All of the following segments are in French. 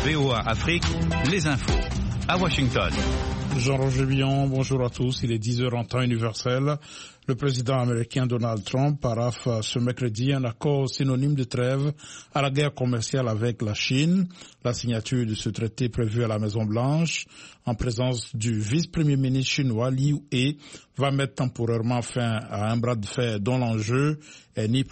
VOA Afrique, les infos. À Washington. Jean-Roger Billon, bonjour à tous. Il est 10h en temps universel. Le président américain Donald Trump paraphe ce mercredi un accord synonyme de trêve à la guerre commerciale avec la Chine. La signature de ce traité prévu à la Maison-Blanche, en présence du vice-premier ministre chinois Liu He, va mettre temporairement fin à un bras de fer dont l'enjeu est ni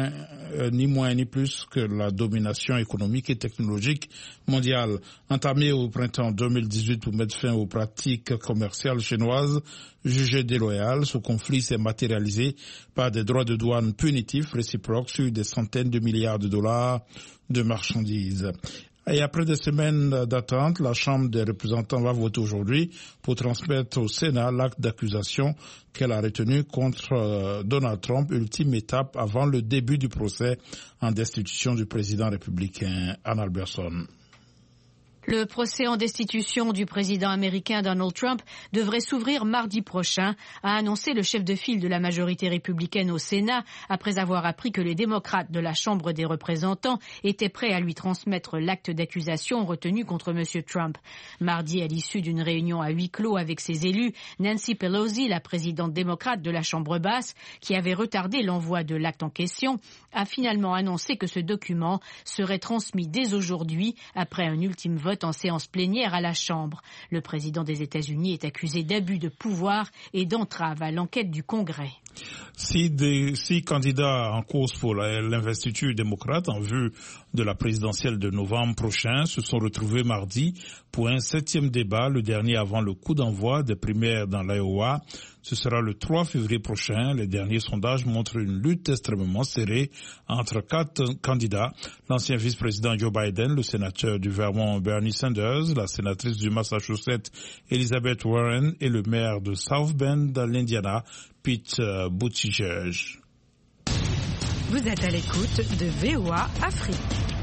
moins ni plus que la domination économique et technologique mondiale. Entamé au printemps 2018 pour mettre fin aux pratiques commerciales chinoises jugées déloyales, ce conflit s'est matérialisé par des droits de douane punitifs réciproques sur des centaines de milliards de dollars de marchandises. Et après des semaines d'attente, la Chambre des représentants va voter aujourd'hui pour transmettre au Sénat l'acte d'accusation qu'elle a retenu contre Donald Trump, ultime étape avant le début du procès en destitution du président républicain Ann Alberson. Le procès en destitution du président américain Donald Trump devrait s'ouvrir mardi prochain, a annoncé le chef de file de la majorité républicaine au Sénat, après avoir appris que les démocrates de la Chambre des représentants étaient prêts à lui transmettre l'acte d'accusation retenu contre M. Trump. Mardi, à l'issue d'une réunion à huis clos avec ses élus, Nancy Pelosi, la présidente démocrate de la Chambre basse, qui avait retardé l'envoi de l'acte en question, a finalement annoncé que ce document serait transmis dès aujourd'hui après un ultime vote en séance plénière à la Chambre. Le président des États-Unis est accusé d'abus de pouvoir et d'entrave à l'enquête du Congrès. Six candidats en course pour l'investiture démocrate en vue de la présidentielle de novembre prochain se sont retrouvés mardi pour un 7e débat, le dernier avant le coup d'envoi des primaires dans l'Iowa. Ce sera le 3 février prochain. Les derniers sondages montrent une lutte extrêmement serrée entre 4 candidats. L'ancien vice-président Joe Biden, le sénateur du Vermont Bernie Sanders, la sénatrice du Massachusetts Elizabeth Warren et le maire de South Bend dans l'Indiana, Pete Buttigieg. Vous êtes à l'écoute de VOA Afrique.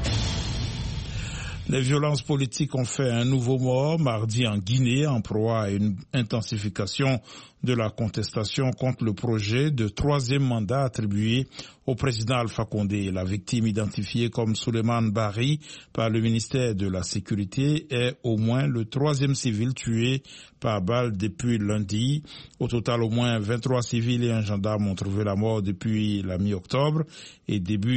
Les violences politiques ont fait un nouveau mort mardi en Guinée, en proie à une intensification de la contestation contre le projet de 3e mandat attribué au président Alpha Condé. La victime identifiée comme Souleymane Bari par le ministère de la Sécurité est au moins le 3e civil tué par balle depuis lundi. Au total, au moins 23 civils et un gendarme ont trouvé la mort depuis la mi-octobre et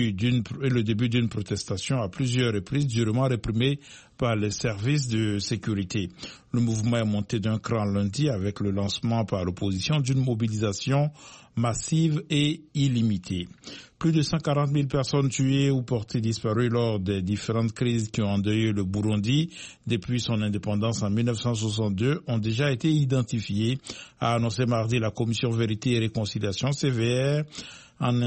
le début d'une protestation à plusieurs reprises durement réprimée par les services de sécurité. Le mouvement est monté d'un cran lundi avec le lancement par l'opposition d'une mobilisation massive et illimitée. Plus de 140 000 personnes tuées ou portées disparues lors des différentes crises qui ont endeuillé le Burundi depuis son indépendance en 1962 ont déjà été identifiées, a annoncé mardi la Commission Vérité et Réconciliation CVR, en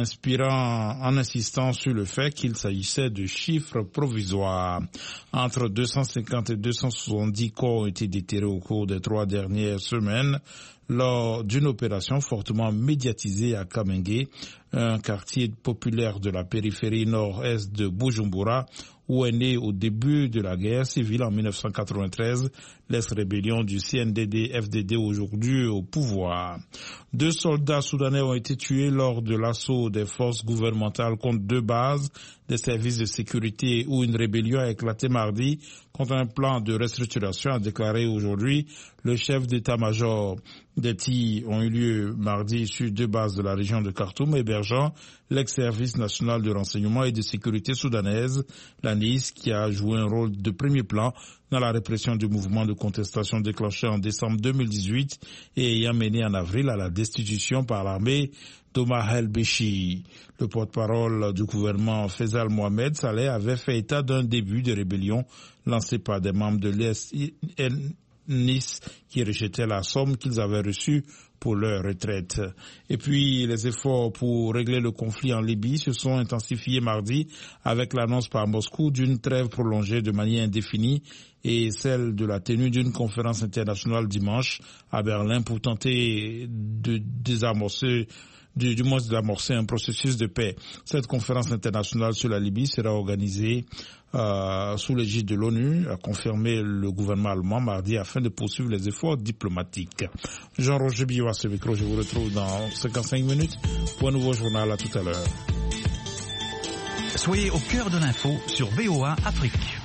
insistant sur le fait qu'il s'agissait de chiffres provisoires. Entre 250 et 270 corps ont été déterrés au cours des 3 dernières semaines lors d'une opération fortement médiatisée à Kamenge, un quartier populaire de la périphérie nord-est de Bujumbura, où est née au début de la guerre civile en 1993 l'ex-rébellion du CNDD-FDD aujourd'hui au pouvoir. 2 soldats soudanais ont été tués lors de l'assaut des forces gouvernementales contre 2 bases des services de sécurité où une rébellion a éclaté mardi contre un plan de restructuration, a déclaré aujourd'hui le chef d'état-major. Des tirs ont eu lieu mardi sur 2 bases de la région de Khartoum, hébergeant l'ex-service national de renseignement et de sécurité soudanaise, la NIS, qui a joué un rôle de premier plan dans la répression du mouvement de contestation déclenché en décembre 2018 et ayant mené en avril à la destitution par l'armée d'Omar el-Béchir. Le porte-parole du gouvernement Faisal Mohamed Saleh avait fait état d'un début de rébellion lancé par des membres de l'IS qui rejetaient la somme qu'ils avaient reçue pour leur retraite. Et puis, les efforts pour régler le conflit en Libye se sont intensifiés mardi avec l'annonce par Moscou d'une trêve prolongée de manière indéfinie et celle de la tenue d'une conférence internationale dimanche à Berlin pour tenter de désamorcer un processus de paix. Cette conférence internationale sur la Libye sera organisée sous l'égide de l'ONU, a confirmé le gouvernement allemand mardi afin de poursuivre les efforts diplomatiques. Jean-Roger Billon à ce micro, je vous retrouve dans 55 minutes pour un nouveau journal. À tout à l'heure. Soyez au cœur de l'info sur VOA Afrique.